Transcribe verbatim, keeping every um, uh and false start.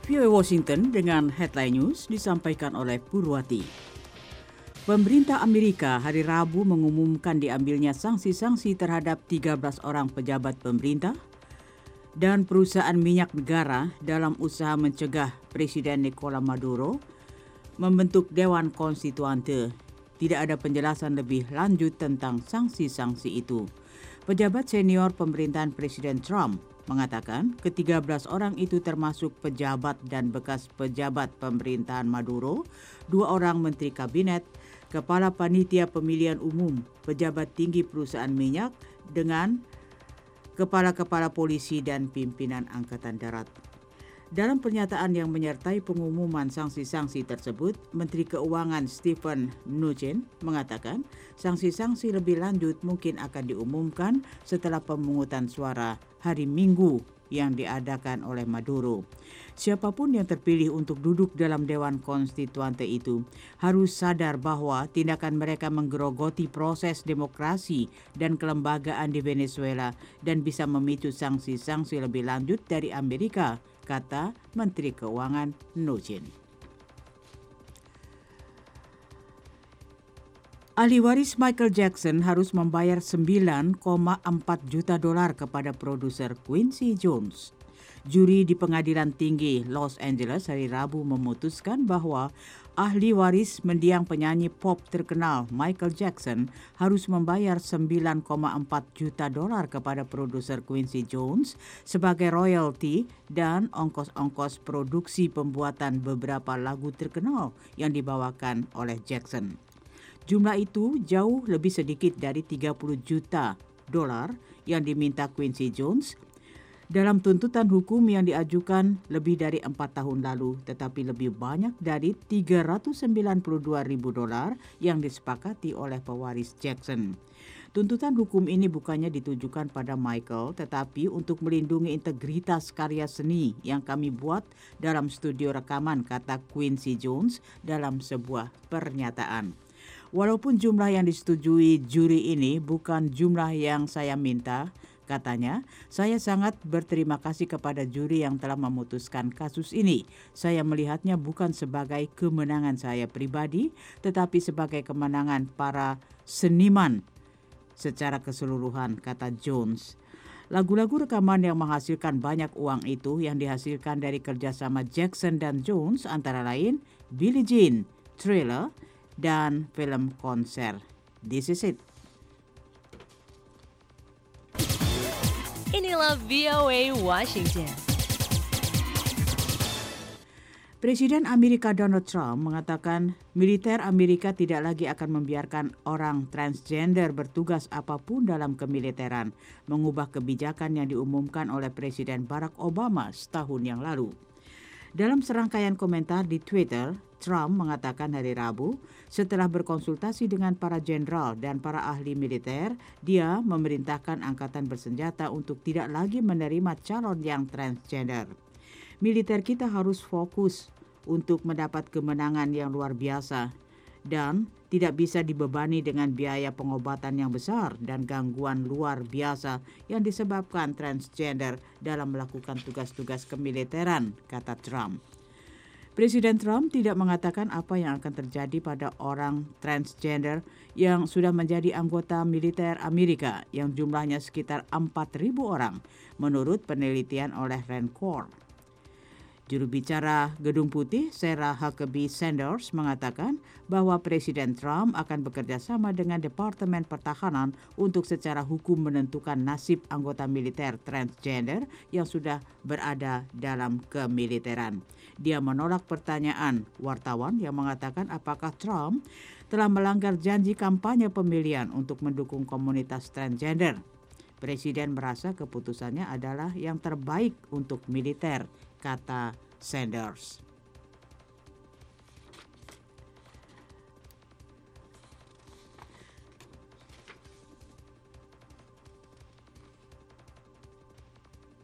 V O A Washington dengan headline news disampaikan oleh Purwati. Pemerintah Amerika hari Rabu mengumumkan diambilnya sanksi-sanksi terhadap tiga belas orang pejabat pemerintah dan perusahaan minyak negara dalam usaha mencegah Presiden Nicolas Maduro membentuk Dewan Konstituante. Tidak ada penjelasan lebih lanjut tentang sanksi-sanksi itu. Pejabat senior pemerintahan Presiden Trump mengatakan ketiga belas orang itu termasuk pejabat dan bekas pejabat pemerintahan Maduro, dua orang menteri kabinet, kepala panitia pemilihan umum, pejabat tinggi perusahaan minyak, dengan kepala-kepala polisi dan pimpinan angkatan darat. Dalam pernyataan yang menyertai pengumuman sanksi-sanksi tersebut, Menteri Keuangan Steven Mnuchin mengatakan sanksi-sanksi lebih lanjut mungkin akan diumumkan setelah pemungutan suara hari Minggu yang diadakan oleh Maduro. Siapapun yang terpilih untuk duduk dalam Dewan Konstituante itu harus sadar bahwa tindakan mereka menggerogoti proses demokrasi dan kelembagaan di Venezuela dan bisa memicu sanksi-sanksi lebih lanjut dari Amerika, kata Menteri Keuangan Mnuchin. Ahli waris Michael Jackson harus membayar sembilan koma empat juta dolar kepada produser Quincy Jones. Juri di Pengadilan Tinggi Los Angeles hari Rabu memutuskan bahwa ahli waris mendiang penyanyi pop terkenal Michael Jackson harus membayar sembilan koma empat juta dolar kepada produser Quincy Jones sebagai royalti dan ongkos-ongkos produksi pembuatan beberapa lagu terkenal yang dibawakan oleh Jackson. Jumlah itu jauh lebih sedikit dari tiga puluh juta dolar yang diminta Quincy Jones dalam tuntutan hukum yang diajukan lebih dari empat tahun lalu, tetapi lebih banyak dari tiga ratus sembilan puluh dua ribu dolar yang disepakati oleh pewaris Jackson. Tuntutan hukum ini bukannya ditujukan pada Michael, tetapi untuk melindungi integritas karya seni yang kami buat dalam studio rekaman, kata Quincy Jones dalam sebuah pernyataan. Walaupun jumlah yang disetujui juri ini bukan jumlah yang saya minta, katanya, saya sangat berterima kasih kepada juri yang telah memutuskan kasus ini. Saya melihatnya bukan sebagai kemenangan saya pribadi, tetapi sebagai kemenangan para seniman secara keseluruhan, kata Jones. Lagu-lagu rekaman yang menghasilkan banyak uang itu yang dihasilkan dari kerjasama Jackson dan Jones antara lain Billie Jean, Thriller, dan film konser. This is it. Inilah V O A Washington. Presiden Amerika Donald Trump mengatakan militer Amerika tidak lagi akan membiarkan orang transgender bertugas apapun dalam kemiliteran, mengubah kebijakan yang diumumkan oleh Presiden Barack Obama setahun yang lalu. Dalam serangkaian komentar di Twitter, Trump mengatakan hari Rabu, setelah berkonsultasi dengan para jenderal dan para ahli militer, dia memerintahkan angkatan bersenjata untuk tidak lagi menerima calon yang transgender. Militer kita harus fokus untuk mendapat kemenangan yang luar biasa dan tidak bisa dibebani dengan biaya pengobatan yang besar dan gangguan luar biasa yang disebabkan transgender dalam melakukan tugas-tugas kemiliteran, kata Trump. Presiden Trump tidak mengatakan apa yang akan terjadi pada orang transgender yang sudah menjadi anggota militer Amerika yang jumlahnya sekitar empat ribu orang menurut penelitian oleh Rand Corp. Juru bicara Gedung Putih, Sarah Huckabee Sanders, mengatakan bahwa Presiden Trump akan bekerja sama dengan Departemen Pertahanan untuk secara hukum menentukan nasib anggota militer transgender yang sudah berada dalam kemiliteran. Dia menolak pertanyaan wartawan yang mengatakan apakah Trump telah melanggar janji kampanye pemilihan untuk mendukung komunitas transgender. Presiden merasa keputusannya adalah yang terbaik untuk militer, kata Sanders.